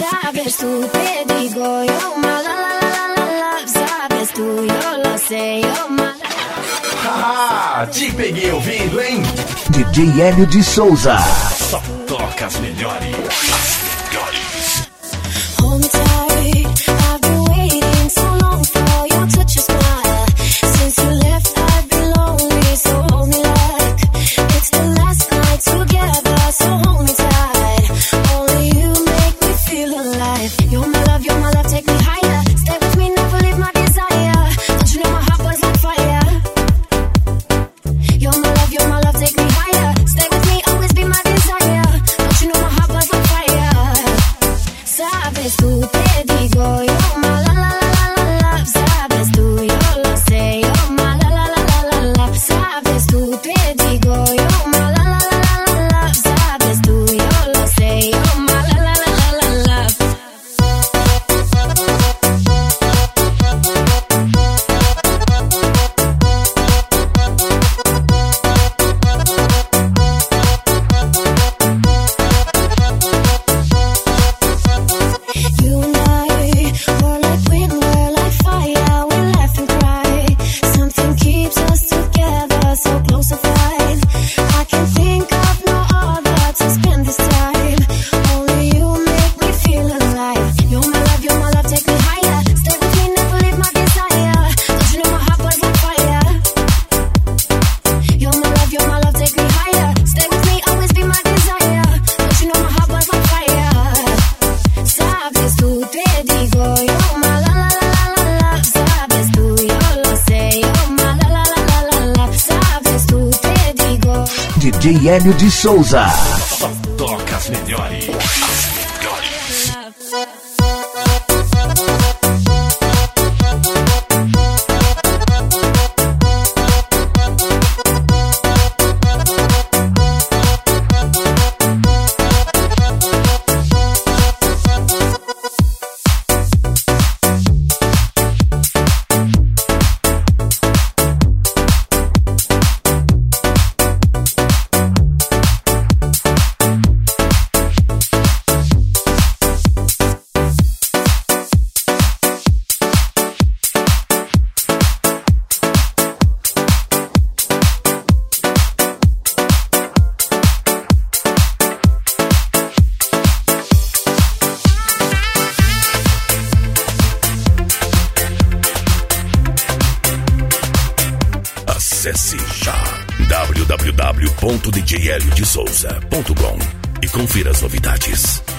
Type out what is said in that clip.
Sabes tú, te digo yo, ma la la la la la. Sabes tú, yo lo sé, yo ma. Ah, te peguei ouvindo, hein? DJ Hélio de Souza. Só toca as melhores. As melhores. Hold me tight, I've been waiting so long for your touch and smile. Since you left, I've been lonely, so hold me like it's the last night together. So hold me tight, only you make me feel alive. You're my love, take me higher. Stay with me, never leave my desire. Don't you know my heart burns like fire? You're my love, take me higher. Stay with me, always be my desire. Don't you know my heart burns like fire? Sabes tú, te digo yo, ma la la la la la. Sabes tú, yo lo sé, yo ma la la la la la. Sabes tú, te digo yo, ma la la la la la. Sabes tú, yo lo sé, yo ma la la la la la. You and I, we're like wind, we're like fire. We laugh and cry. Something keeps us together, so close to five. I can't think of no other to spend this time. Only you make me feel alive. You're my love, take me higher. Stay with me, never leave my desire. Don't you know my heart burns like fire? You're my love, take me higher. Stay with me, always be my desire. Don't you know my heart burns like fire? Sabes tú, te digo yo, ma la la la la la. Sabes tú, yo lo sé, yo ma la la la la la. Sabes tú, te digo. DJ Hélio de Souza. Só toca as melhores. As melhores. Acesse já www.djheliodesouza.com e confira as novidades.